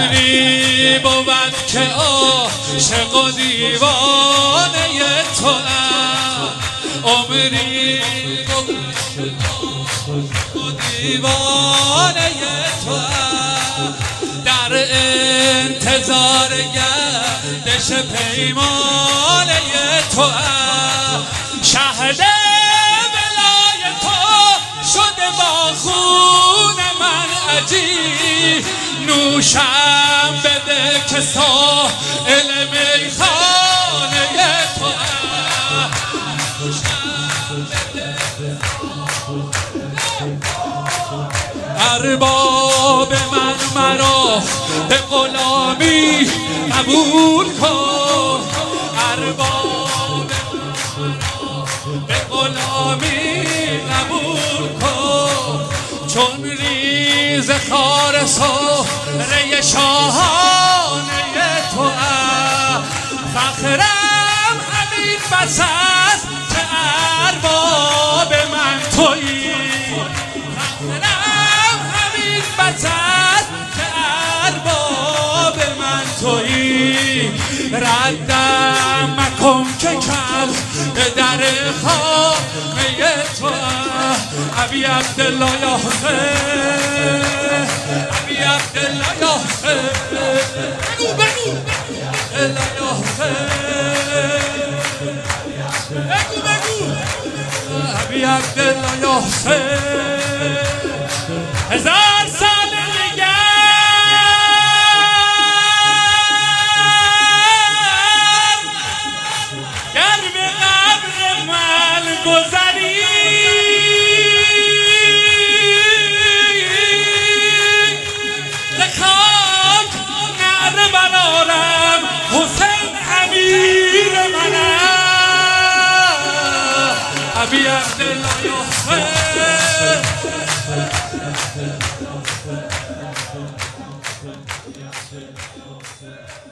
عمری بود که عاشق و دیوانه توام، عمری بود و دیوانه توام، در انتظار گردش پیمانه توام، شهد ولای تو شده با خون من عجیب، نوشم بده که سائل میخانه توام، ارباب من مرا به غلامی قبول کن، ارباب به غلامی قبول کن، چون ریز خار سهره شاهانه توام، فخرم همین بس است که ارباب من تویی، فخرم همین بس است که ارباب من تویی، ردم مکن که کل به در خانه توام، ابی عبدالله یا حسین، ابی عبدالله یا حسین، بگو بگو عبدالله یا حسین، بگو بگو ابی عبدالله یا حسین، هزار سال دیگر گر به قبر من گذری، ز خاک نعره برآرم حسین امیر منم، ابی عبدالله یا حسین.